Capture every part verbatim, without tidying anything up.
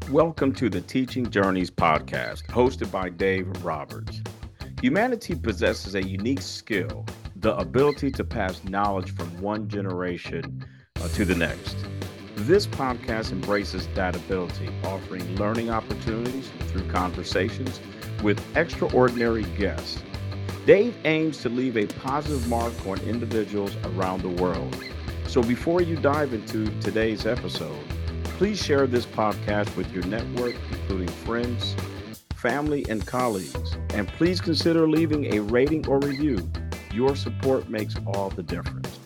Welcome to the Teaching Journeys podcast, hosted by Dave Roberts. Humanity possesses a unique skill, the ability to pass knowledge from one generation uh, to the next. This podcast embraces that ability, offering learning opportunities through conversations with extraordinary guests. Dave aims to leave a positive mark on individuals around the world. So before you dive into today's episode, please share this podcast with your network, including friends, family, and colleagues. And please consider leaving a rating or review. Your support makes all the difference.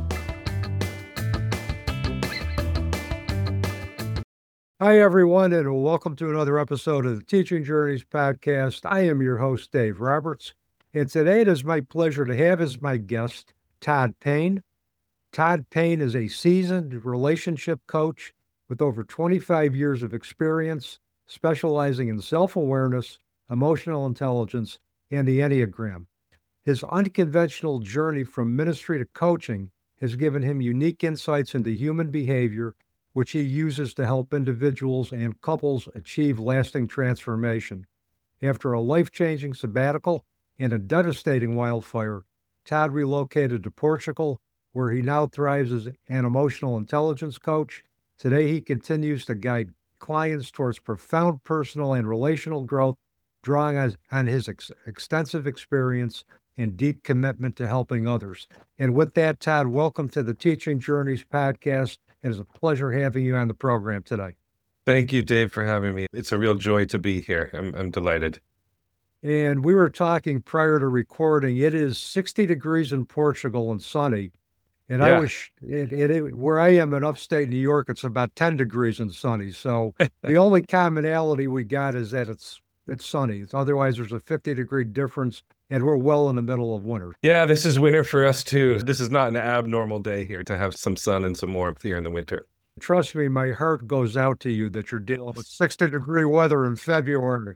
Hi, everyone, and welcome to another episode of the Teaching Journeys podcast. I am your host, Dave Roberts, and today it is my pleasure to have as my guest Todd Payne. Todd Payne is a seasoned relationship coach with over twenty-five years of experience, specializing in self-awareness, emotional intelligence, and the Enneagram. His unconventional journey from ministry to coaching has given him unique insights into human behavior, which he uses to help individuals and couples achieve lasting transformation. After a life-changing sabbatical and a devastating wildfire, Todd relocated to Portugal, where he now thrives as an emotional intelligence coach. Today, he continues to guide clients towards profound personal and relational growth, drawing on, on his ex- extensive experience and deep commitment to helping others. And with that, Todd, welcome to the Teaching Journeys podcast. It is a pleasure having you on the program today. Thank you, Dave, for having me. It's a real joy to be here. I'm, I'm delighted. And we were talking prior to recording. It is sixty degrees in Portugal and sunny. And yeah. I wish it, it, it, where I am in upstate New York, it's about ten degrees and sunny. So the only commonality we got is that it's it's sunny. Otherwise, there's a fifty degree difference, and we're well in the middle of winter. Yeah, this is winter for us too. This is not an abnormal day here to have some sun and some warmth here in the winter. Trust me, my heart goes out to you that you're dealing with sixty degree weather in February.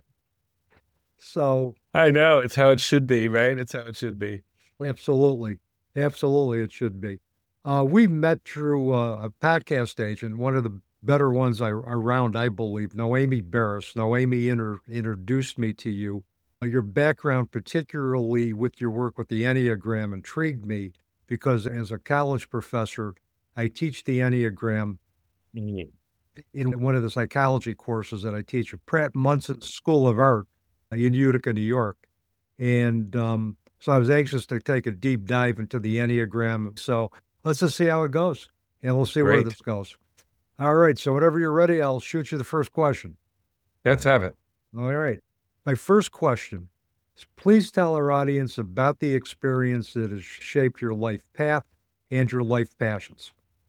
So I know, it's how it should be, right? It's how it should be. Absolutely. Absolutely, it should be. Uh, we met through uh, a podcast agent, one of the better ones I, around, I believe, Noemi Barris. Noemi inter, introduced me to you. Uh, your background, particularly with your work with the Enneagram, intrigued me because as a college professor, I teach the Enneagram mm. in one of the psychology courses that I teach at Pratt Munson School of Art in Utica, New York. And um, so I was anxious to take a deep dive into the Enneagram. So let's just see how it goes, and we'll see Great. Where this goes. All right, so whenever you're ready, I'll shoot you the first question. Let's have it. All right. My first question is, please tell our audience about the experience that has shaped your life path and your life passions.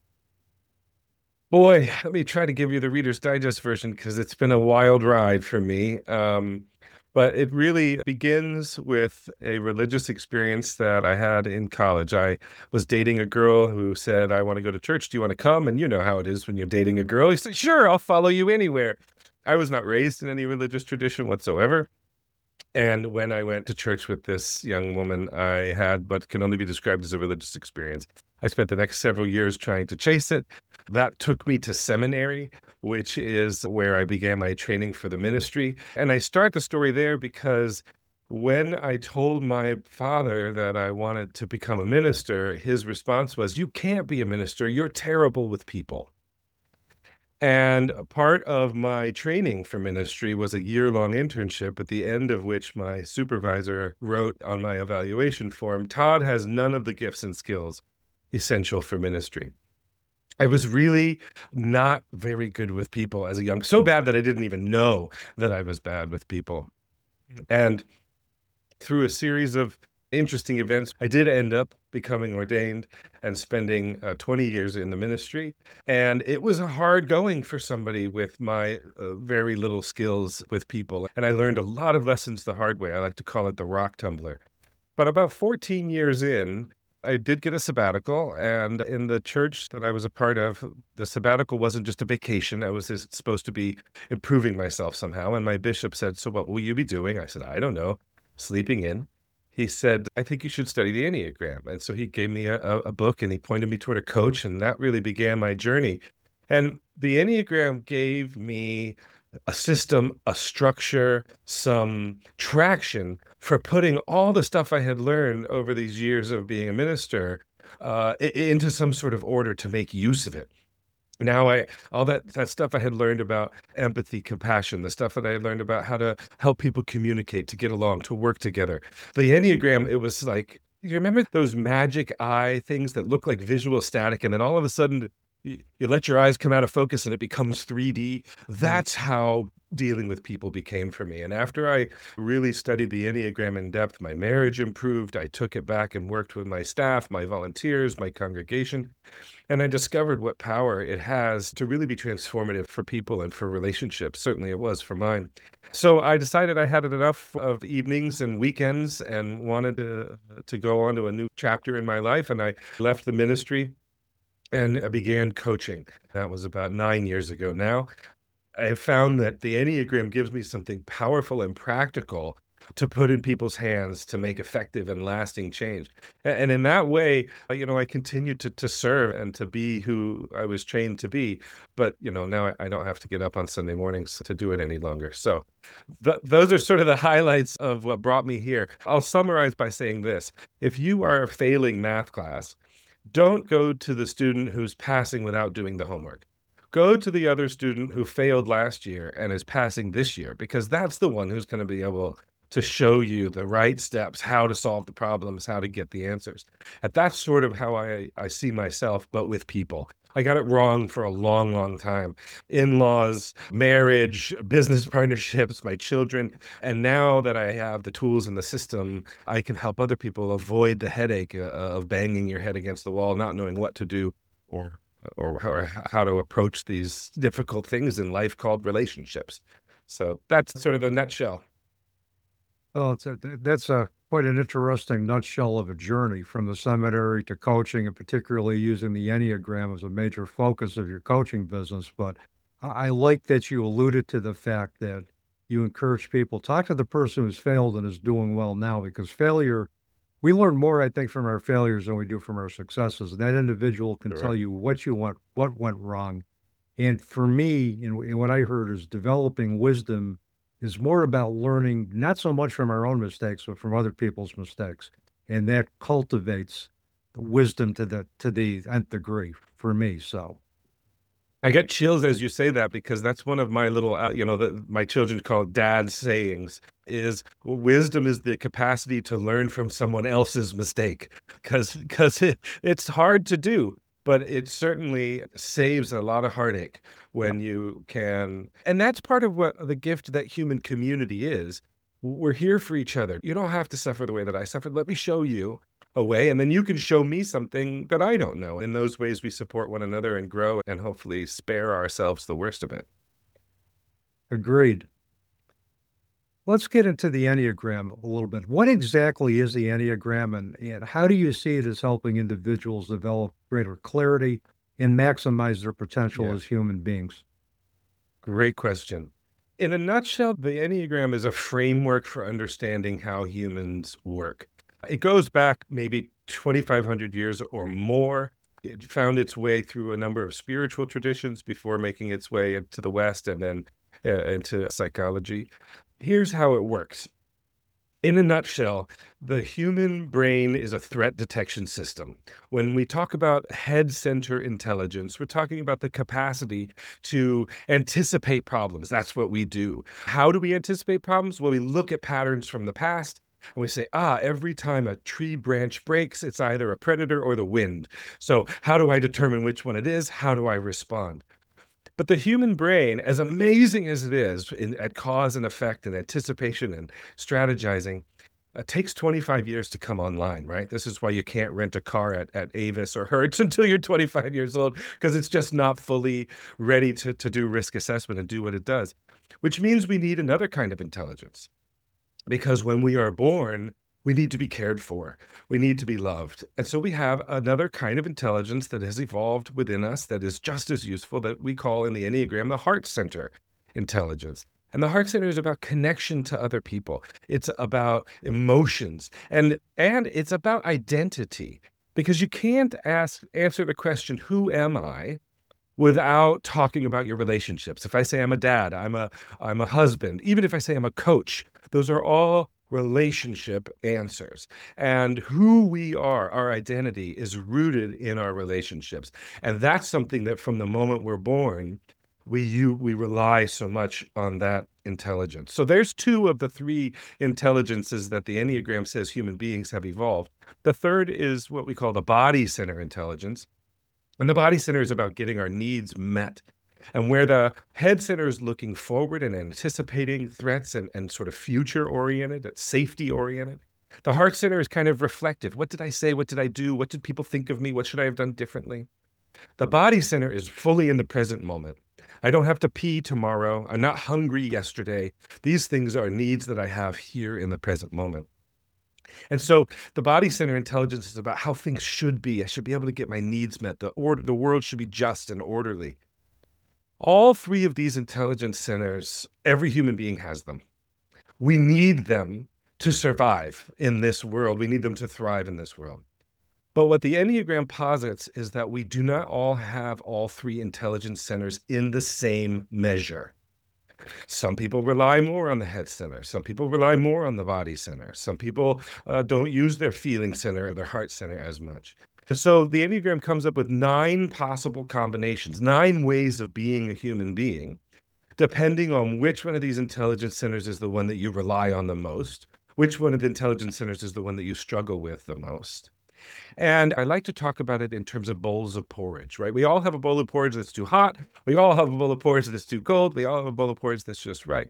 Boy, let me try to give you the Reader's Digest version because it's been a wild ride for me. Um, But it really begins with a religious experience that I had in college. I was dating a girl who said, I want to go to church. Do you want to come? And you know how it is when you're dating a girl. You say, sure, I'll follow you anywhere. I was not raised in any religious tradition whatsoever. And when I went to church with this young woman, I had what can only be described as a religious experience. I spent the next several years trying to chase it. That took me to seminary, which is where I began my training for the ministry. And I start the story there because when I told my father that I wanted to become a minister, his response was, you can't be a minister. You're terrible with people. And part of my training for ministry was a year-long internship, at the end of which my supervisor wrote on my evaluation form, Todd has none of the gifts and skills essential for ministry. I was really not very good with people as a young, so bad that I didn't even know that I was bad with people. And through a series of interesting events, I did end up becoming ordained and spending uh, twenty years in the ministry. And it was hard going for somebody with my uh, very little skills with people. And I learned a lot of lessons the hard way. I like to call it the rock tumbler. But about fourteen years in, I did get a sabbatical, and in the church that I was a part of, the sabbatical wasn't just a vacation. I was just supposed to be improving myself somehow. And my bishop said, so what will you be doing? I said, I don't know, sleeping in. He said, I think you should study the Enneagram. And so he gave me a, a book and he pointed me toward a coach, and that really began my journey. And the Enneagram gave me a system, a structure, some traction for putting all the stuff I had learned over these years of being a minister uh, i- into some sort of order to make use of it. Now I all that that stuff I had learned about empathy, compassion, the stuff that I had learned about how to help people communicate, to get along, to work together. The Enneagram, it was like, you remember those magic eye things that look like visual static, and then all of a sudden you, you let your eyes come out of focus and it becomes three D. That's how dealing with people became for me. And after I really studied the Enneagram in depth, my marriage improved. I took it back and worked with my staff, my volunteers, my congregation. And I discovered what power it has to really be transformative for people and for relationships. Certainly it was for mine. So I decided I had enough of evenings and weekends and wanted to, to go on to a new chapter in my life. And I left the ministry and I began coaching. That was about nine years ago now. I found that the Enneagram gives me something powerful and practical to put in people's hands to make effective and lasting change. A- And in that way, uh, you know, I continued to to serve and to be who I was trained to be. But, you know, now I I don't have to get up on Sunday mornings to do it any longer. So th- those are sort of the highlights of what brought me here. I'll summarize by saying this. If you are failing math class, don't go to the student who's passing without doing the homework. Go to the other student who failed last year and is passing this year, because that's the one who's going to be able to show you the right steps, how to solve the problems, how to get the answers. And that's sort of how I, I see myself, but with people. I got it wrong for a long, long time. In-laws, marriage, business partnerships, my children. And now that I have the tools and the system, I can help other people avoid the headache uh, of banging your head against the wall, not knowing what to do or or how, or how to approach these difficult things in life called relationships. So that's sort of the nutshell. Oh, it's a, that's a quite an interesting nutshell of a journey from the seminary to coaching, and particularly using the Enneagram as a major focus of your coaching business. But I I like that you alluded to the fact that you encourage people, talk to the person who's failed and is doing well now, because failure, we learn more, I think, from our failures than we do from our successes. And that individual can tell Correct. you what you want, what went wrong. And for me, and, and what I heard is developing wisdom is more about learning not so much from our own mistakes, but from other people's mistakes. And that cultivates the wisdom to the to the nth degree for me. So I get chills as you say that, because that's one of my little, uh, you know, the, my children call it dad sayings, is wisdom is the capacity to learn from someone else's mistake. Because because it, it's hard to do, but it certainly saves a lot of heartache yeah, when you can. And that's part of what the gift that human community is. We're here for each other. You don't have to suffer the way that I suffered. Let me show you a way, and then you can show me something that I don't know. In those ways, we support one another and grow and hopefully spare ourselves the worst of it. agreed. Let's get into the Enneagram a little bit. What exactly is the Enneagram, and, and how do you see it as helping individuals develop greater clarity and maximize their potential Yeah, as human beings? great question. In a nutshell, the Enneagram is a framework for understanding how humans work. It goes back maybe twenty-five hundred years or more. It found its way through a number of spiritual traditions before making its way into the West and then uh, into psychology. Here's how it works. In a nutshell, the human brain is a threat detection system. When we talk about head center intelligence, we're talking about the capacity to anticipate problems. That's what we do. How do we anticipate problems? Well, we look at patterns from the past and we say, ah, every time a tree branch breaks, it's either a predator or the wind. So, how do I determine which one it is? How do I respond? But the human brain, as amazing as it is in, at cause and effect and anticipation and strategizing, uh, takes twenty-five years to come online, right? This is why you can't rent a car at, at Avis or Hertz until you're twenty-five years old, because it's just not fully ready to, to do risk assessment and do what it does, which means we need another kind of intelligence. Because when we are born, we need to be cared for. We need to be loved. And so we have another kind of intelligence that has evolved within us that is just as useful, that we call in the Enneagram the heart center intelligence. And the heart center is about connection to other people. It's about emotions, and and it's about identity. Because you can't ask answer the question, who am I, without talking about your relationships. If I say I'm a dad, I'm a I'm a husband, even if I say I'm a coach, those are all relationship answers. And who we are, our identity, is rooted in our relationships. And that's something that from the moment we're born, we you we rely so much on that intelligence. So there's two of the three intelligences that the Enneagram says human beings have evolved. The third is what we call the body center intelligence. And the body center is about getting our needs met. And where the head center is looking forward and anticipating threats and, and sort of future oriented, safety oriented, the heart center is kind of reflective. What did I say? What did I do? What did people think of me? What should I have done differently? The body center is fully in the present moment. I don't have to pee tomorrow. I'm not hungry yesterday. These things are needs that I have here in the present moment. And so the body center intelligence is about how things should be. I should be able to get my needs met. The order, the world should be just and orderly. All three of these intelligence centers, every human being has them. We need them to survive in this world. We need them to thrive in this world. But what the Enneagram posits is that we do not all have all three intelligence centers in the same measure. Some people rely more on the head center. Some people rely more on the body center. Some people uh, don't use their feeling center or their heart center as much. So the Enneagram comes up with nine possible combinations, nine ways of being a human being, depending on which one of these intelligence centers is the one that you rely on the most, which one of the intelligence centers is the one that you struggle with the most. And I like to talk about it in terms of bowls of porridge, right? We all have a bowl of porridge that's too hot. We all have a bowl of porridge that's too cold. We all have a bowl of porridge that's just right.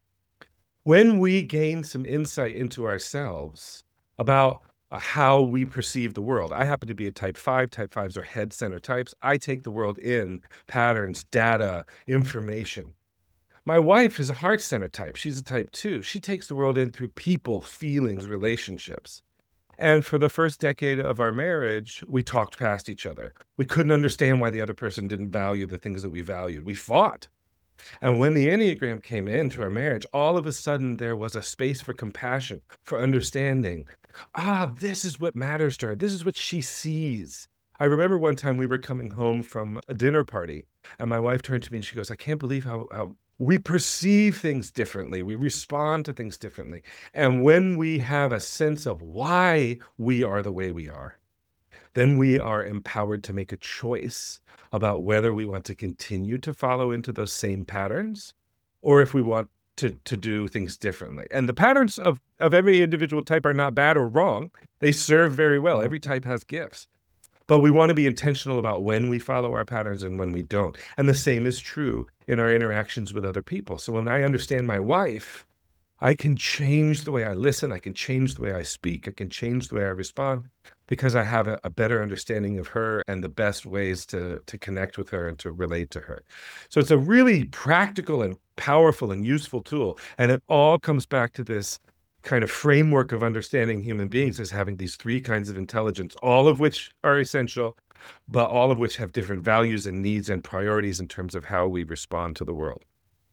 When we gain some insight into ourselves about uh, how we perceive the world, I happen to be a type five. Type fives are head center types. I take the world in, patterns, data, information. My wife is a heart center type. She's a type two. She takes the world in through people, feelings, relationships. And for the first decade of our marriage, we talked past each other. We couldn't understand why the other person didn't value the things that we valued. We fought. And when the Enneagram came into our marriage, all of a sudden there was a space for compassion, for understanding. Ah, this is what matters to her. This is what she sees. I remember one time we were coming home from a dinner party, and my wife turned to me and she goes, I can't believe how, how we perceive things differently. We respond to things differently. And when we have a sense of why we are the way we are, then we are empowered to make a choice about whether we want to continue to follow into those same patterns or if we want to, to do things differently. And the patterns of, of every individual type are not bad or wrong. They serve very well. Every type has gifts. But we want to be intentional about when we follow our patterns and when we don't. And the same is true in our interactions with other people. So when I understand my wife, I can change the way I listen. I can change the way I speak. I can change the way I respond because I have a, a better understanding of her and the best ways to, to connect with her and to relate to her. So it's a really practical and powerful and useful tool. And it all comes back to this kind of framework of understanding human beings as having these three kinds of intelligence, all of which are essential, but all of which have different values and needs and priorities in terms of how we respond to the world.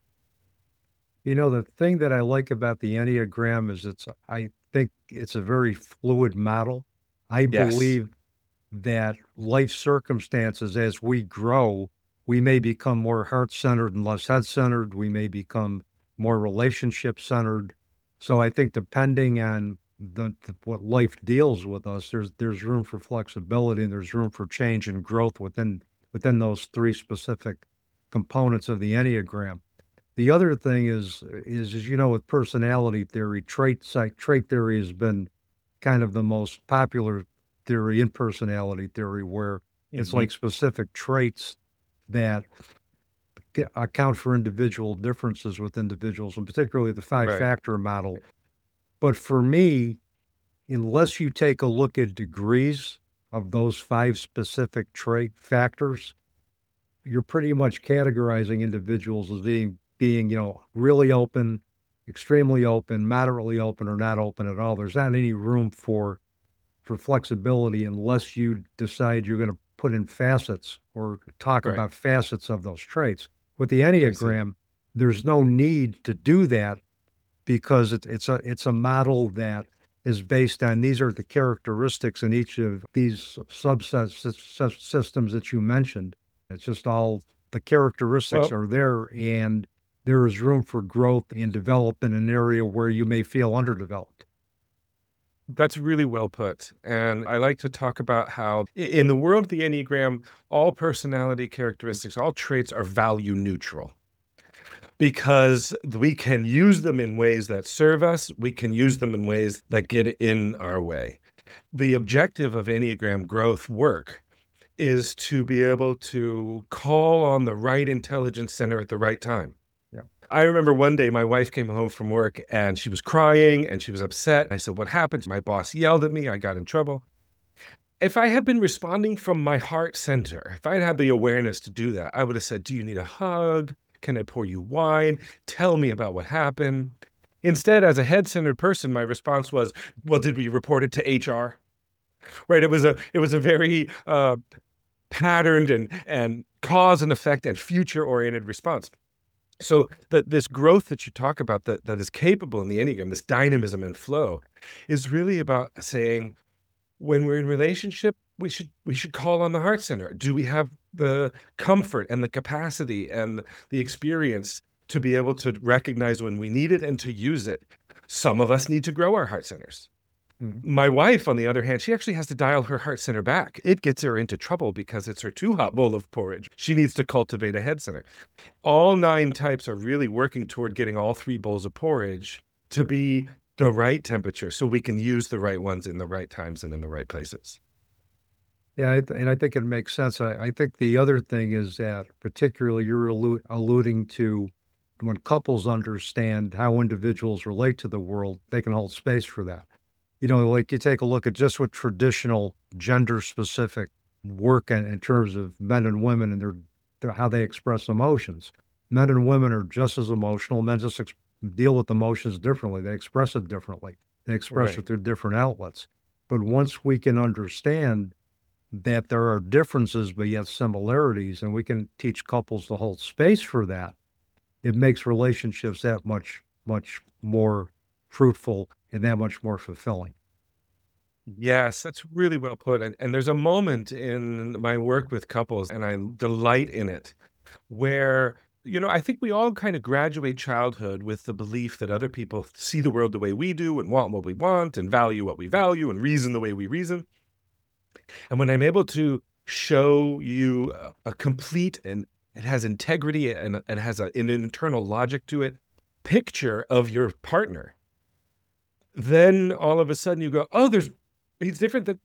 You know, the thing that I like about the Enneagram is it's, I think it's a very fluid model. I Yes. believe that life circumstances, as we grow, we may become more heart-centered and less head-centered. We may become more relationship-centered. So I think depending on the, the what life deals with us, there's there's room for flexibility and there's room for change and growth within within those three specific components of the Enneagram. The other thing is is, is you know, with personality theory, trait psych, trait theory has been kind of the most popular theory in personality theory, where it's Mhm. like specific traits that ge- account for individual differences with individuals, and particularly the Right. five-factor model. But for me, unless you take a look at degrees of those five specific trait factors, you're pretty much categorizing individuals as being, being, you know, really open, extremely open, moderately open, or not open at all. There's not any room for for flexibility unless you decide you're going to put in facets or talk Right. about facets of those traits. With the Enneagram, there's no need to do that because it, it's a it's a model that is based on these are the characteristics in each of these subset sy- systems that you mentioned. It's just all the characteristics Well, are there, and there is room for growth and development in an area where you may feel underdeveloped. that's really well put. And I like to talk about how i- in the world of the Enneagram, all personality characteristics, all traits are value neutral because we can use them in ways that serve us. We can use them in ways that get in our way. The objective of Enneagram growth work is to be able to call on the right intelligence center at the right time. Yeah. I remember one day my wife came home from work and she was crying and she was upset. I said, "What happened?" My boss yelled at me. I got in trouble. If I had been responding from my heart center, if I had had the awareness to do that, I would have said, "Do you need a hug? Can I pour you wine? Tell me about what happened." Instead, as a head-centered person, my response was, "Well, did we report it to H R?" Right? It was a it was a very uh, patterned and and cause and effect and future-oriented response. So that this growth that you talk about that that is capable in the Enneagram, this dynamism and flow, is really about saying, when we're in relationship, we should we should call on the heart center. Do we have the comfort and the capacity and the experience to be able to recognize when we need it and to use it? Some of us need to grow our heart centers. Mhm. My wife, on the other hand, she actually has to dial her heart center back. It gets her into trouble because it's her too hot bowl of porridge. She needs to cultivate a head center. All nine types are really working toward getting all three bowls of porridge to be the right temperature so we can use the right ones in the right times and in the right places. Yeah, I th- and I think it makes sense. I, I think the other thing is that, particularly, you're allu- alluding to when couples understand how individuals relate to the world, they can hold space for that. You know, like you take a look at just what traditional gender specific work in, in terms of men and women and their, their how they express emotions. Men and women are just as emotional. Men just ex- deal with emotions differently. They express it differently. They express Right. it through different outlets. But once we can understand that there are differences but yet similarities, and we can teach couples to hold space for that, it makes relationships that much, much more fruitful and that much more fulfilling. Yes, that's really well put. And, and there's a moment in my work with couples, and I delight in it, where, you know, I think we all kind of graduate childhood with the belief that other people see the world the way we do and want what we want and value what we value and reason the way we reason. And when I'm able to show you a, a complete and it has integrity and it has a, an internal logic to it, picture of your partner, then all of a sudden you go, "Oh, there's he's different than,"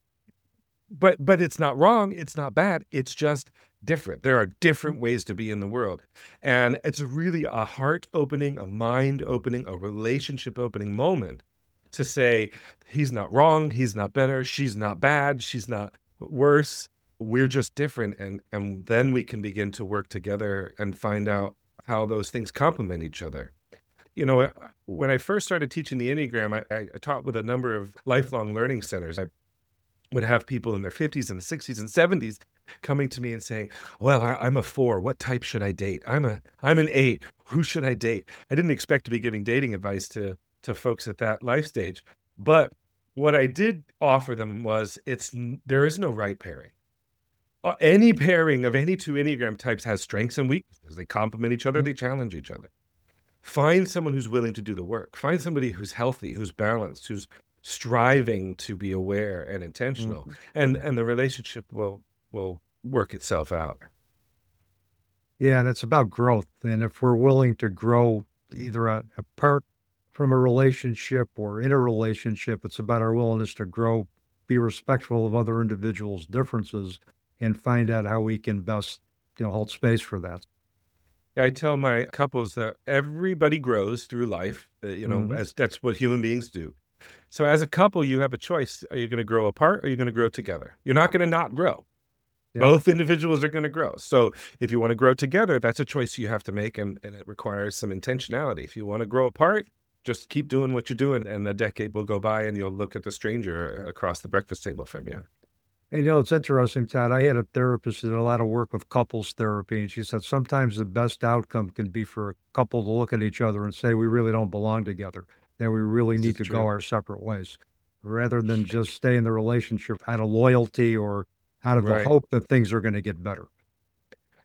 but but it's not wrong, it's not bad, it's just different. There are different ways to be in the world. And it's really a heart opening, a mind opening, a relationship opening moment to say, he's not wrong, he's not better, she's not bad, she's not worse. We're just different. And and then we can begin to work together and find out how those things complement each other. You know, uh, when I first started teaching the Enneagram, I, I taught with a number of lifelong learning centers. I would have people in their fifties and sixties and seventies coming to me and saying, "Well, I, I'm a four. What type should I date? I'm a I'm an eight. Who should I date?" I didn't expect to be giving dating advice to to folks at that life stage, but what I did offer them was, it's n- there is no right pairing. Uh, any pairing of any two Enneagram types has strengths and weaknesses. They complement each other. Mhm. They challenge each other. Find someone who's willing to do the work. Find somebody who's healthy, who's balanced, who's striving to be aware and intentional, Mhm. and and the relationship will will work itself out. Yeah, and it's about growth. And if we're willing to grow either a, apart from a relationship or in a relationship, it's about our willingness to grow, be respectful of other individuals' differences, and find out how we can best, you know, hold space for that. I tell my couples that everybody grows through life, uh, you know, Hmm. as that's what human beings do. So as a couple, you have a choice. Are you going to grow apart or are you going to grow together? You're not going to not grow. Yeah. Both individuals are going to grow. So if you want to grow together, that's a choice you have to make, and, and it requires some intentionality. If you want to grow apart, just keep doing what you're doing, and a decade will go by, and you'll look at the stranger across the breakfast table from you. And, you know, it's interesting, Todd. I had a therapist that did a lot of work with couples therapy, and she said sometimes the best outcome can be for a couple to look at each other and say, we really don't belong together, that we really This need is to go true. our separate ways, rather than just stay in the relationship out of loyalty or out of the Right. hope that things are going to get better.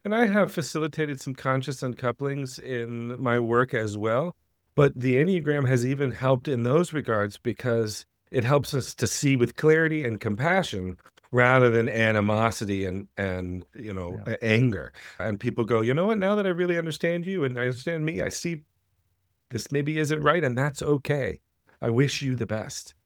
And I have facilitated some conscious uncouplings in my work as well. But the Enneagram has even helped in those regards because it helps us to see with clarity and compassion rather than animosity and, and you know, Yeah. a- anger. And people go, you know what, now that I really understand you and I understand me, I see this maybe isn't right, and that's okay. I wish you the best.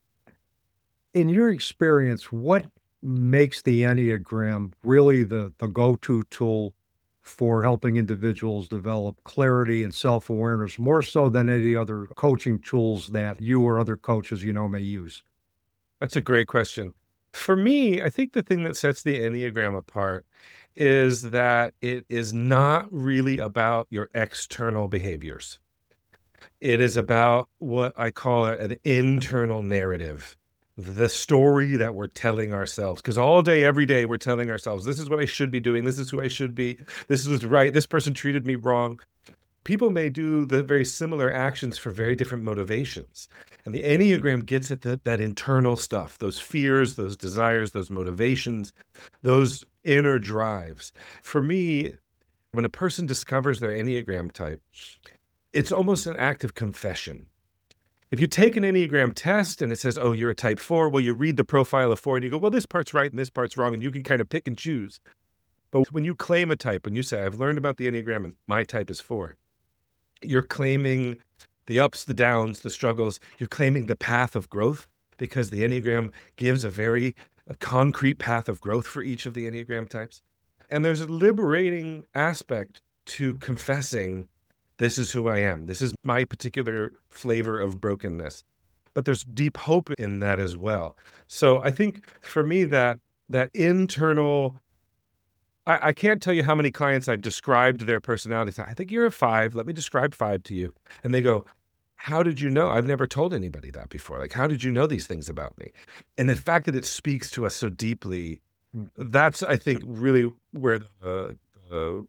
In your experience, what makes the Enneagram really the, the go-to tool for helping individuals develop clarity and self-awareness, more so than any other coaching tools that you or other coaches you know may use? That's a great question. For me, I think the thing that sets the Enneagram apart is that it is not really about your external behaviors. It is about what I call an internal narrative, the story that we're telling ourselves. Because all day, every day, we're telling ourselves, this is what I should be doing. This is who I should be. This is right. This person treated me wrong. People may do the very similar actions for very different motivations. And the Enneagram gets at the, that internal stuff, those fears, those desires, those motivations, those inner drives. For me, when a person discovers their Enneagram type, it's almost an act of confession. If you take an Enneagram test and it says, oh, you're a type four, well, you read the profile of four and you go, well, this part's right and this part's wrong, and you can kind of pick and choose. But when you claim a type and you say, I've learned about the Enneagram and my type is four, you're claiming the ups, the downs, the struggles. You're claiming the path of growth because the Enneagram gives a very a concrete path of growth for each of the Enneagram types. And there's a liberating aspect to confessing, this is who I am. This is my particular flavor of brokenness. But there's deep hope in that as well. So I think for me, that that internal, I, I can't tell you how many clients I've described their personality. I think you're a five. Let me describe five to you. And they go, how did you know? I've never told anybody that before. Like, how did you know these things about me? And the fact that it speaks to us so deeply, that's, I think, really where the, the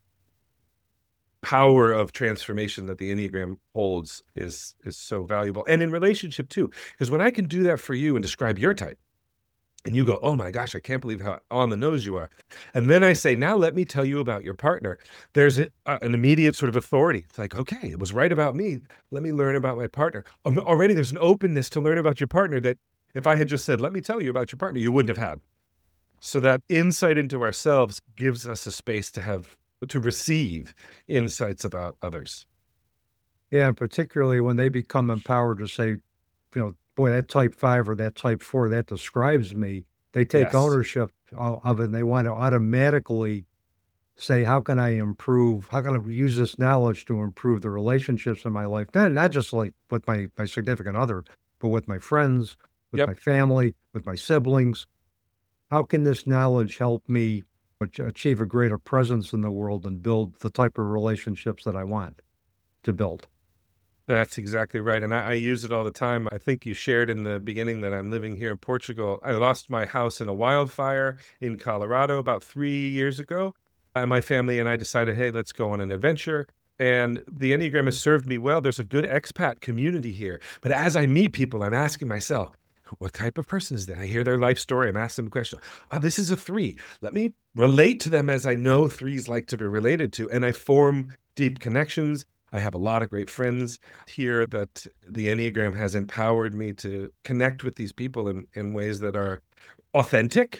power of transformation that the Enneagram holds is, is so valuable. And in relationship too, because when I can do that for you and describe your type, and you go, oh my gosh, I can't believe how on the nose you are. And then I say, now let me tell you about your partner. There's a, uh, an immediate sort of authority. It's like, okay, it was right about me. Let me learn about my partner. Um, already there's an openness to learn about your partner that if I had just said, let me tell you about your partner, you wouldn't have had. So that insight into ourselves gives us a space to have, to receive insights about others. Yeah, and particularly when they become empowered to say, you know, boy, that type five or that type four, that describes me. They take Yes. ownership o- of it and they want to automatically say, how can I improve? How can I use this knowledge to improve the relationships in my life? Not, not just like with my, my significant other, but with my friends, with Yep. my family, with my siblings. How can this knowledge help me ach- achieve a greater presence in the world and build the type of relationships that I want to build? That's exactly right. And I, I use it all the time. I think you shared in the beginning that I'm living here in Portugal. I lost my house in a wildfire in Colorado about three years ago. And my family and I decided, hey, let's go on an adventure. And the Enneagram has served me well. There's a good expat community here. But as I meet people, I'm asking myself, what type of person is that? I hear their life story. I'm asking them a question. Oh, this is a three. Let me relate to them as I know threes like to be related to. And I form deep connections. I have a lot of great friends here that the Enneagram has empowered me to connect with these people in, in ways that are authentic,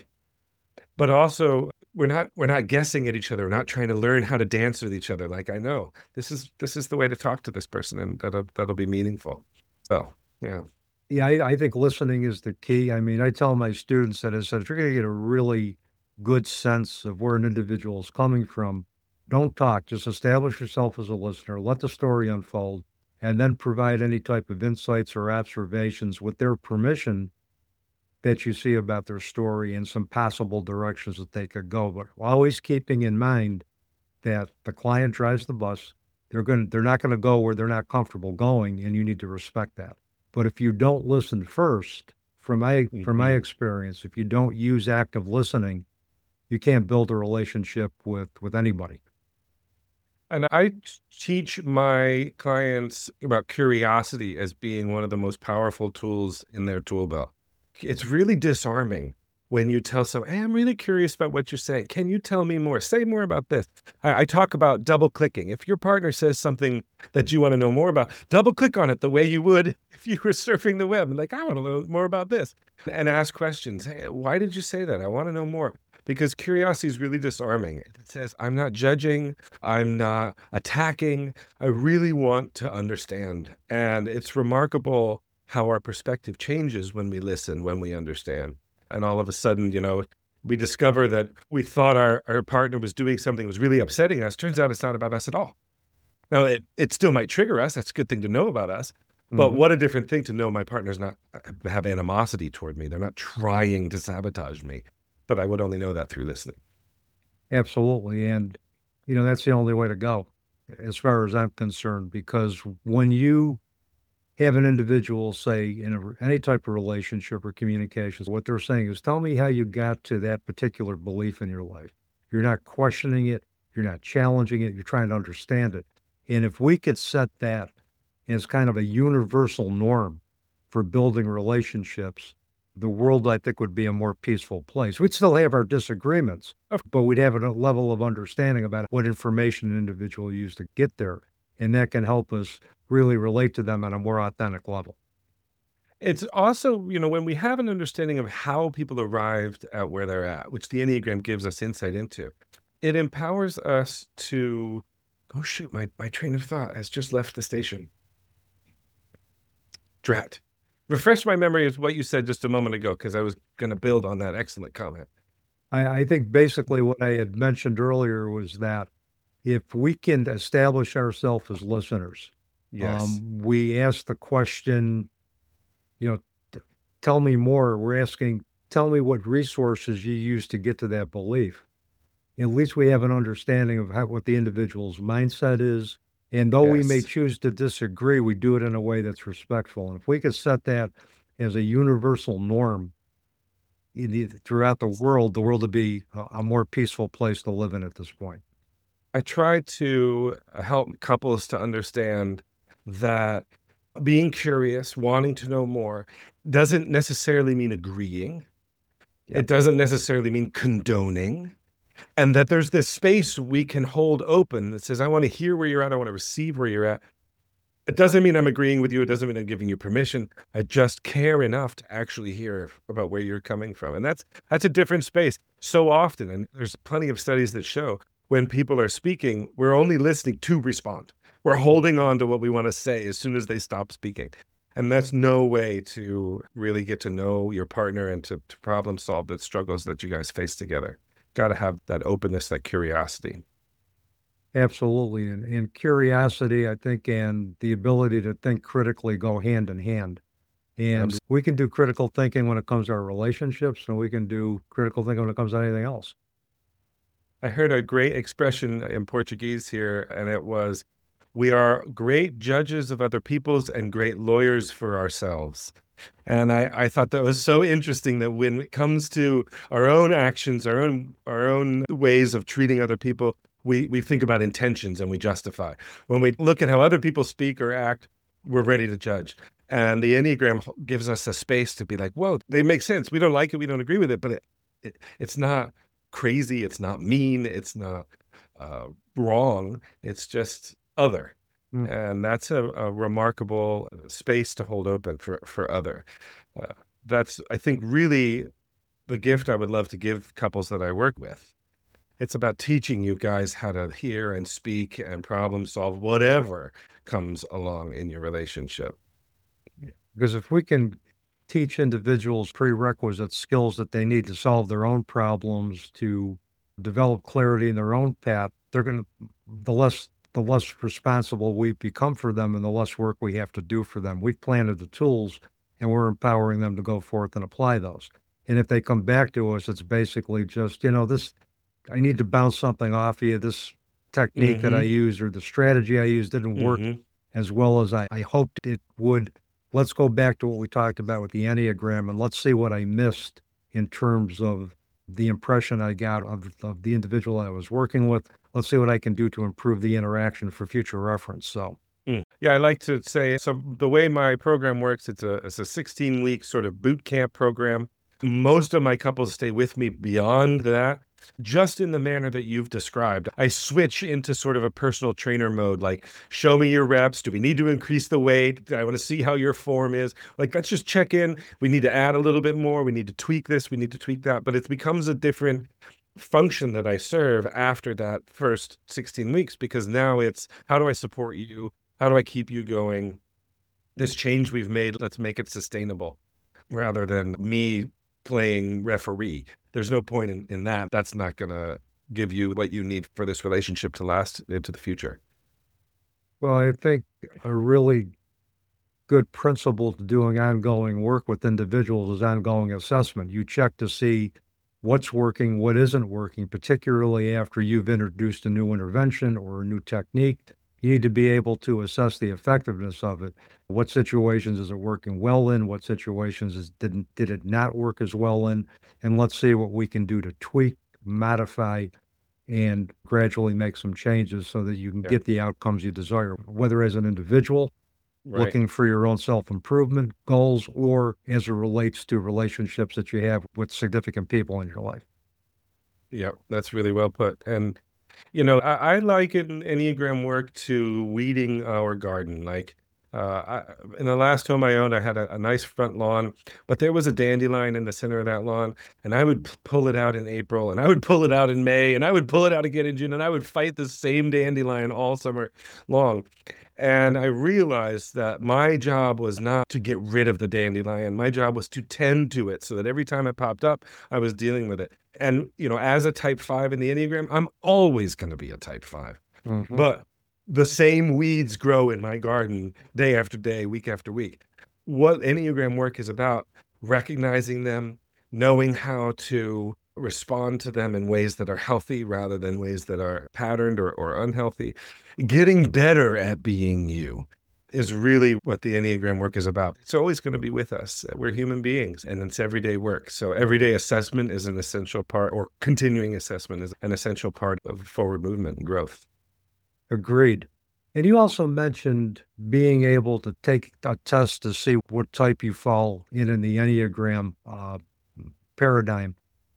but also we're not we're not guessing at each other. We're not trying to learn how to dance with each other. Like, I know this is this is the way to talk to this person, and that'll that'll be meaningful. So yeah. Yeah, I, I think listening is the key. I mean, I tell my students that I said, if you're going to get a really good sense of where an individual is coming from, don't talk. Just establish yourself as a listener, let the story unfold, and then provide any type of insights or observations with their permission that you see about their story and some possible directions that they could go. But always keeping in mind that the client drives the bus. They're going they're not going to go where they're not comfortable going, and you need to respect that. But if you don't listen first, from my from my Mhm. experience, if you don't use active listening, you can't build a relationship with with anybody. And I t- teach my clients about curiosity as being one of the most powerful tools in their tool belt. It's really disarming when you tell someone, hey, I'm really curious about what you're saying. Can you tell me more? Say more about this. I, I talk about double clicking. If your partner says something that you want to know more about, double click on it the way you would if you were surfing the web. Like, I want to know more about this. And ask questions. Hey, why did you say that? I want to know more. Because curiosity is really disarming. It says, I'm not judging, I'm not attacking. I really want to understand. And it's remarkable how our perspective changes when we listen, when we understand. And all of a sudden, you know, we discover that we thought our, our partner was doing something that was really upsetting us. Turns out it's not about us at all. Now, it, it still might trigger us. That's a good thing to know about us. But Mhm. what a different thing to know my partner's not have animosity toward me. They're not trying to sabotage me. But I would only know that through listening. Absolutely. And, you know, that's the only way to go, as far as I'm concerned, because when you have an individual, say, in a, any type of relationship or communications, what they're saying is, tell me how you got to that particular belief in your life. You're not questioning it. You're not challenging it. You're trying to understand it. And if we could set that as kind of a universal norm for building relationships, the world, I think, would be a more peaceful place. We'd still have our disagreements, but we'd have a level of understanding about what information an individual used to get there. And that can help us really relate to them on a more authentic level. It's also, you know, when we have an understanding of how people arrived at where they're at, which the Enneagram gives us insight into, it empowers us to, oh shoot, my, my train of thought has just left the station. Drat. Refresh my memory of what you said just a moment ago, because I was going to build on that excellent comment. I, I think basically what I had mentioned earlier was that if we can establish ourselves as listeners, Yes. um, we ask the question, you know, t- tell me more. We're asking, tell me what resources you use to get to that belief. At least we have an understanding of how, what the individual's mindset is. And though we may Yes. choose to disagree, we do it in a way that's respectful. And if we could set that as a universal norm in the, throughout the world, the world would be a, a more peaceful place to live in at this point. I try to help couples to understand that being curious, wanting to know more, doesn't necessarily mean agreeing. Yeah. It doesn't necessarily mean condoning. And that there's this space we can hold open that says, I want to hear where you're at. I want to receive where you're at. It doesn't mean I'm agreeing with you. It doesn't mean I'm giving you permission. I just care enough to actually hear about where you're coming from. And that's that's a different space so often. And there's plenty of studies that show when people are speaking, we're only listening to respond. We're holding on to what we want to say as soon as they stop speaking. And that's no way to really get to know your partner and to, to problem solve the struggles that you guys face together. Got to have that openness, that curiosity. Absolutely. And, and curiosity, I think, and the ability to think critically go hand in hand. And Absolutely. we can do critical thinking when it comes to our relationships, and we can do critical thinking when it comes to anything else. I heard a great expression in Portuguese here, and it was, we are great judges of other people's and great lawyers for ourselves. And I, I thought that was so interesting that when it comes to our own actions, our own our own ways of treating other people, we, we think about intentions and we justify. When we look at how other people speak or act, we're ready to judge. And the Enneagram gives us a space to be like, whoa, they make sense. We don't like it. We don't agree with it, but it, it it's not crazy. It's not mean. It's not uh, wrong. It's just other. Mm. And that's a, a remarkable space to hold open for, for other. Uh, that's, I think, really the gift I would love to give couples that I work with. It's about teaching you guys how to hear and speak and problem solve whatever comes along in your relationship. Because if we can teach individuals prerequisite skills that they need to solve their own problems, to develop clarity in their own path, they're going to, the less the less responsible we become for them and the less work we have to do for them. We've planted the tools and we're empowering them to go forth and apply those. And if they come back to us, it's basically just, you know, this, I need to bounce something off of you. This technique that I Mhm. used or the strategy I used didn't work Mhm. as well as I, I hoped it would. Let's go back to what we talked about with the Enneagram and let's see what I missed in terms of the impression I got of, of the individual I was working with. Let's see what I can do to improve the interaction for future reference. So, Mm. Yeah, I like to say, so the way my program works, it's a it's a sixteen week sort of boot camp program. Most of my couples stay with me beyond that, just in the manner that you've described. I switch into sort of a personal trainer mode, like, show me your reps. Do we need to increase the weight? I want to see how your form is. Like, let's just check in. We need to add a little bit more. We need to tweak this. We need to tweak that. But it becomes a different function that I serve after that first sixteen weeks, because now it's, how do I support you? How do I keep you going? This change we've made, let's make it sustainable, rather than me playing referee. There's no point in, in that. That's not going to give you what you need for this relationship to last into the future. Well, I think a really good principle to doing ongoing work with individuals is ongoing assessment. You check to see what's working, what isn't working, particularly after you've introduced a new intervention or a new technique. You need to be able to assess the effectiveness of it. What situations is it working well in? What situations is, didn't did it not work as well in? And let's see what we can do to tweak, modify, and gradually make some changes so that you can Yeah. get the outcomes you desire, whether as an individual, Right. looking for your own self-improvement goals, or as it relates to relationships that you have with significant people in your life. Yeah, that's really well put. And, you know, I, I liken Enneagram work to weeding our garden. Like, uh, I, in the last home I owned, I had a, a nice front lawn, but there was a dandelion in the center of that lawn, and I would p- pull it out in April, and I would pull it out in May, and I would pull it out again in June, and I would fight the same dandelion all summer long. And I realized that my job was not to get rid of the dandelion. My job was to tend to it, so that every time it popped up, I was dealing with it. And, you know, as a type five in the Enneagram, I'm always going to be a type five. Mhm. But the same weeds grow in my garden day after day, week after week. What Enneagram work is about, recognizing them, knowing how to respond to them in ways that are healthy rather than ways that are patterned or, or unhealthy. Getting better at being you is really what the Enneagram work is about. It's always going to be with us. We're human beings, and it's everyday work. So everyday assessment is an essential part, or continuing assessment is an essential part of forward movement and growth. Agreed. And you also mentioned being able to take a test to see what type you fall in in the Enneagram uh, paradigm.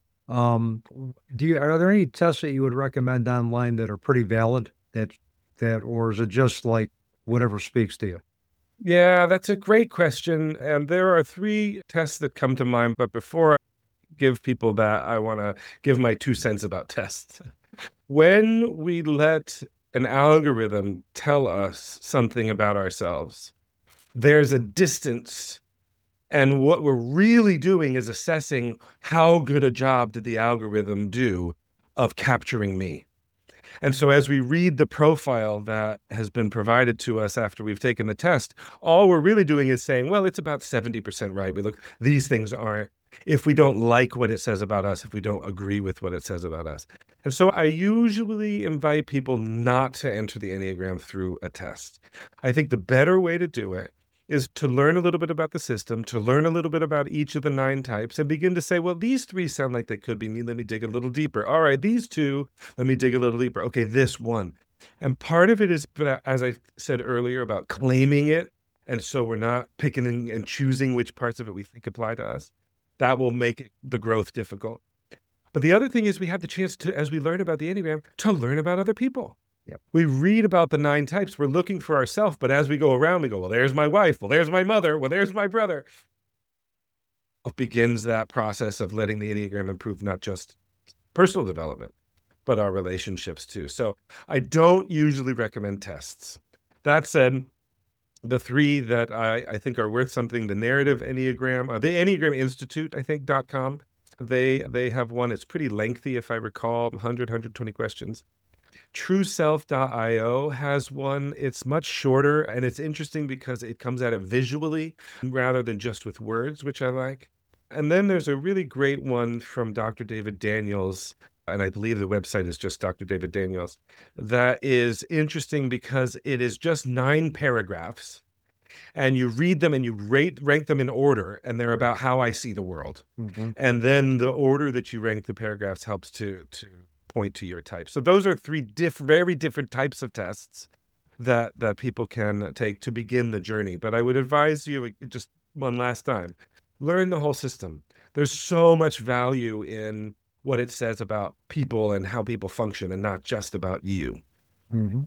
Um, do you, are there any tests that you would recommend online that are pretty valid, that, that, or is it just like whatever speaks to you? Yeah, that's a great question. And there are three tests that come to mind. But before I give people that, I want to give my two cents about tests. When we let an algorithm tell us something about ourselves, there's a distance. And what we're really doing is assessing how good a job did the algorithm do of capturing me. And so as we read the profile that has been provided to us after we've taken the test, all we're really doing is saying, well, it's about seventy percent right. We look, these things aren't. If we don't like what it says about us, if we don't agree with what it says about us. And so I usually invite people not to enter the Enneagram through a test. I think the better way to do it is to learn a little bit about the system, to learn a little bit about each of the nine types, and begin to say, well, these three sound like they could be me. Let me dig a little deeper. All right, these two, let me dig a little deeper. Okay, this one. And part of it is, as I said earlier, about claiming it. And so we're not picking and choosing which parts of it we think apply to us. That will make the growth difficult. But the other thing is we have the chance to, as we learn about the Enneagram, to learn about other people. Yep. We read about the nine types. We're looking for ourselves. But as we go around, we go, well, there's my wife. Well, there's my mother. Well, there's my brother. It begins that process of letting the Enneagram improve not just personal development, but our relationships too. So I don't usually recommend tests. That said, the three that I, I think are worth something, the Narrative Enneagram, uh, the Enneagram Institute, I think, dot com. They, they have one. It's pretty lengthy, if I recall, one hundred, one hundred twenty questions. True Self dot io has one. It's much shorter, and it's interesting because it comes at it visually rather than just with words, which I like. And then there's a really great one from Doctor David Daniels, and I believe the website is just Doctor David Daniels, that is interesting because it is just nine paragraphs, and you read them and you rate rank them in order, and they're about how I see the world. Mm-hmm. And then the order that you rank the paragraphs helps to to point to your type. So those are three diff- very different types of tests that that people can take to begin the journey. But I would advise you, just one last time, learn the whole system. there's so much value in what it says about people and how people function and not just about you. Mhm.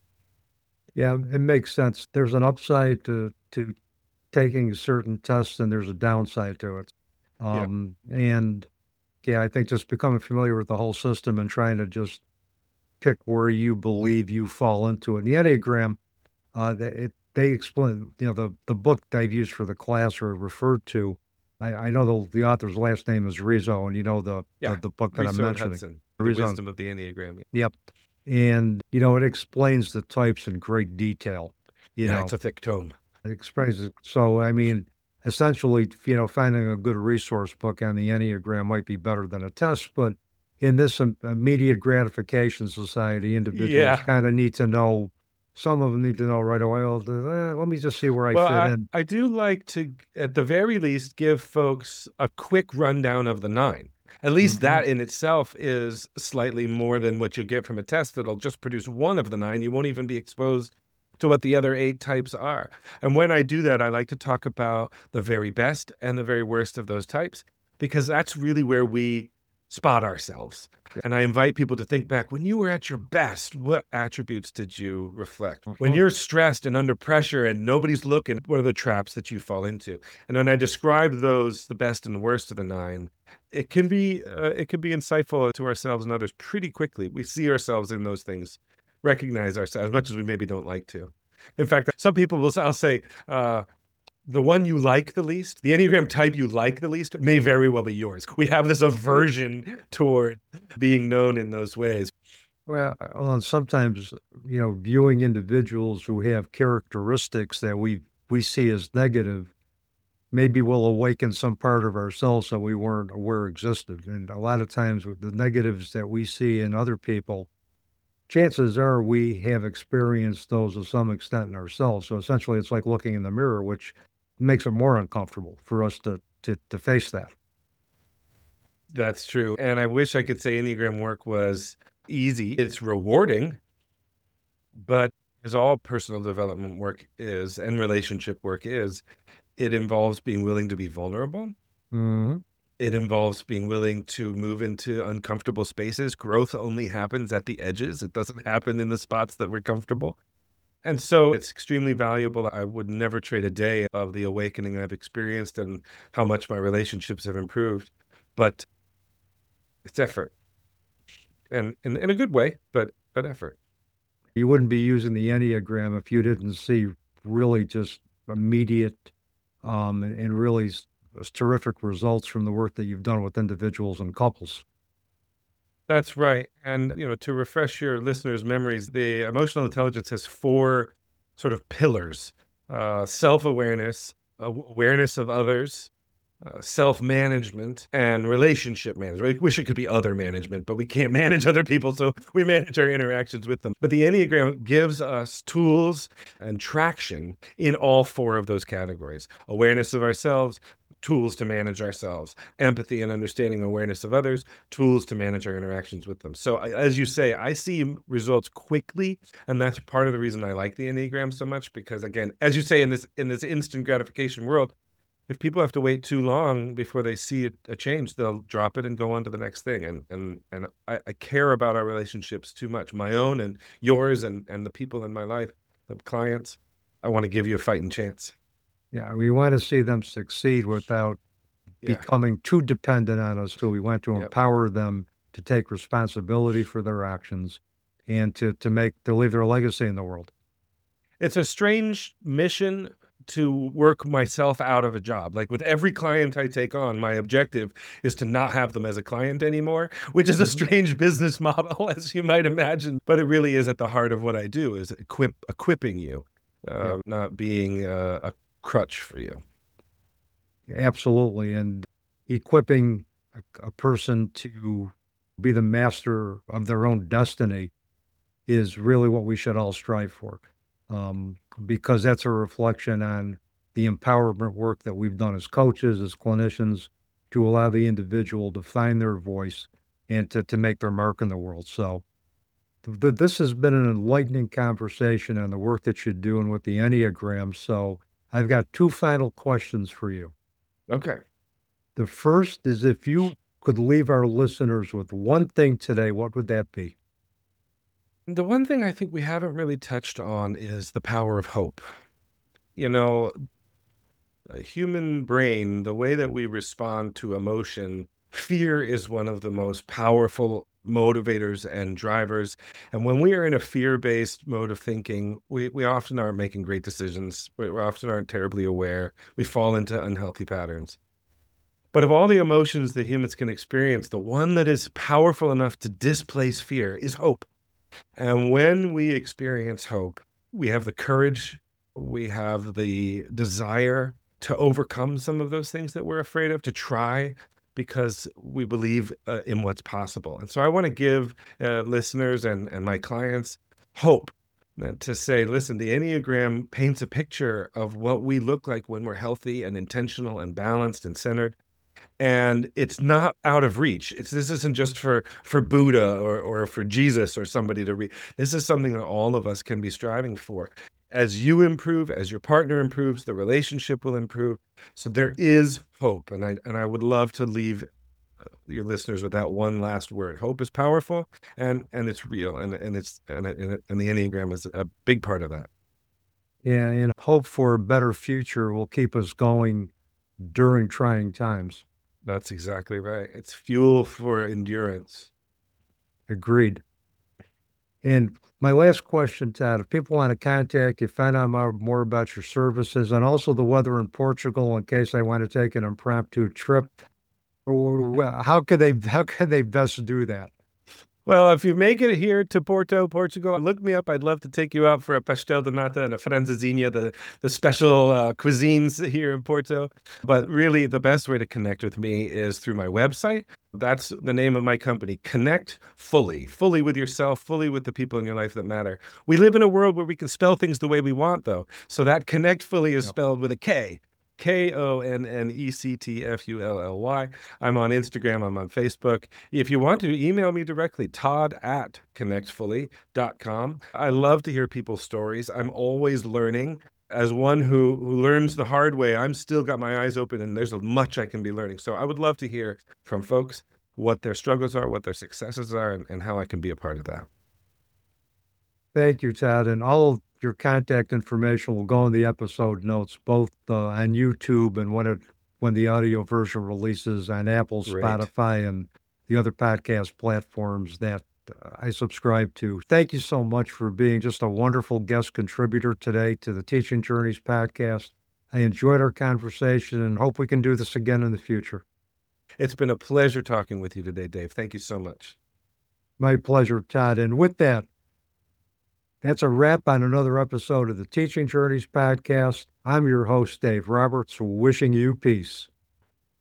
Yeah, it makes sense. There's an upside to to taking certain tests, and there's a downside to it. Yeah. Um, and yeah, I think just becoming familiar with the whole system and trying to just pick where you believe you fall into it. The Enneagram, uh, they, it, they explain, you know, the, the book they've used for the class or referred to. I, I know the, the author's last name is Rizzo, and you know the, the, Yeah. the book that I'm Riso and mentioning. Hudson, The Rizzo. Wisdom of the Enneagram. Yep. And, you know, it explains the types in great detail. You Yeah, know, it's a thick tome. it explains it. So, I mean, essentially, you know, finding a good resource book on the Enneagram might be better than a test, but in this im- immediate gratification society, individuals Yeah. kind of need to know, some of them need to know right away, oh, the- eh, let me just see where I Well, fit I, in. I do like to, at the very least, give folks a quick rundown of the nine. At least Mhm. that in itself is slightly more than what you get from a test that'll just produce one of the nine. You won't even be exposed to what the other eight types are. And when I do that, I like to talk about the very best and the very worst of those types, because that's really where we spot ourselves. And I invite people to think back, when you were at your best, what attributes did you reflect? When Mhm. you're stressed and under pressure and nobody's looking, what are the traps that you fall into? And when I describe those, the best and the worst of the nine, it can be uh, it can be insightful to ourselves and others pretty quickly. We see ourselves in those things, recognize ourselves as much as we maybe don't like to. In fact, some people will, I'll say, uh, the one you like the least, the Enneagram type you like the least, may very well be yours. We have this aversion toward being known in those ways. Well, uh, well, and sometimes, you know, viewing individuals who have characteristics that we we see as negative maybe will awaken some part of ourselves that we weren't aware existed. And a lot of times with the negatives that we see in other people, chances are we have experienced those to some extent in ourselves. So essentially it's like looking in the mirror, which makes it more uncomfortable for us to to, to face that. That's true. And I wish I could say Enneagram work was easy. It's rewarding, but as all personal development work is and relationship work is, it involves being willing to be vulnerable. Mhm. It involves being willing to move into uncomfortable spaces. Growth only happens at the edges. It doesn't happen in the spots that we're comfortable. And so it's extremely valuable. I would never trade a day of the awakening I've experienced and how much my relationships have improved. But it's effort, and in, in a good way, but but effort. You wouldn't be using the Enneagram if you didn't see really just immediate um, and, and really s- terrific results from the work that you've done with individuals and couples. That's right. And, you know, to refresh your listeners' memories, the emotional intelligence has four sort of pillars: uh, self-awareness, uh, awareness of others, uh, self-management, and relationship management. I wish it could be other management, but we can't manage other people, so we manage our interactions with them. But the Enneagram gives us tools and traction in all four of those categories: awareness of ourselves, tools to manage ourselves; empathy and understanding, awareness of others; tools to manage our interactions with them. So I- as you say, I see m- results quickly, and that's part of the reason I like the Enneagram so much, because again, as you say, in this in this instant gratification world, if people have to wait too long before they see a, a change, they'll drop it and go on to the next thing. And and and I, I care about our relationships too much, my own and yours, and and the people in my life, the clients. I want to give you a fighting chance. Yeah, we want to see them succeed without Yeah. becoming too dependent on us. So we want to Yep. empower them to take responsibility for their actions and to to make to leave their legacy in the world. It's a strange mission to work myself out of a job. Like with every client I take on, my objective is to not have them as a client anymore, which is a Mhm. strange business model, as you might imagine. But it really is at the heart of what I do, is equip equipping you, Yeah, uh, not being uh, a crutch for you. absolutely. And equipping a, a person to be the master of their own destiny is really what we should all strive for. Um, because that's a reflection on the empowerment work that we've done as coaches, as clinicians, to allow the individual to find their voice and to, to make their mark in the world. So th- this has been an enlightening conversation on the work that you're doing with the Enneagram. So I've got two final questions for you. Okay. The first is, if you could leave our listeners with one thing today, what would that be? The one thing I think we haven't really touched on is the power of hope. You know, a human brain, the way that we respond to emotion, fear is one of the most powerful motivators and drivers. And when we are in a fear-based mode of thinking, we, we often aren't making great decisions. We, we often aren't terribly aware. We fall into unhealthy patterns. But of all the emotions that humans can experience, the one that is powerful enough to displace fear is hope. And when we experience hope, we have the courage, we have the desire to overcome some of those things that we're afraid of, to try, because we believe uh, in what's possible. And so I want to give uh, listeners and, and my clients hope, uh, to say, listen, the Enneagram paints a picture of what we look like when we're healthy and intentional and balanced and centered. And it's not out of reach. It's this isn't just for for Buddha or or for Jesus or somebody to read. This is something that all of us can be striving for. As you improve, as your partner improves, the relationship will improve. So there is hope, and I and I would love to leave uh, your listeners with that one last word. Hope is powerful, and and it's real, and and it's and and, and the Enneagram is a big part of that. Yeah, and hope for a better future will keep us going during trying times. That's exactly right. It's fuel for endurance. Agreed. And my last question, Todd, if people want to contact you, find out more, more about your services and also the weather in Portugal in case they want to take an impromptu trip, or how could they how could they best do that? Well, if you make it here to Porto, Portugal, look me up. I'd love to take you out for a pastel de nata and a francesinha, the, the special uh, cuisines here in Porto. But really, the best way to connect with me is through my website. That's the name of my company. Connect Fully, fully with yourself, fully with the people in your life that matter. We live in a world where we can spell things the way we want, though. So that Connect Fully is spelled with a K. K O N N E C T F U L L Y. I'm on Instagram. I'm on Facebook. If you want to, email me directly, Todd at connect fully dot com. I love to hear people's stories. I'm always learning. As one who, who learns the hard way, I'm still got my eyes open, and there's much I can be learning. So I would love to hear from folks what their struggles are, what their successes are, and, and how I can be a part of that. Thank you, Todd. And all of your contact information will go in the episode notes, both uh, on YouTube and when it when the audio version releases on Apple, Great. Spotify, and the other podcast platforms that uh, I subscribe to. Thank you so much for being just a wonderful guest contributor today to the Teaching Journeys podcast. I enjoyed our conversation and hope we can do this again in the future. It's been a pleasure talking with you today, Dave. Thank you so much. My pleasure, Todd. And with that, that's a wrap on another episode of the Teaching Journeys podcast. I'm your host, Dave Roberts, wishing you peace.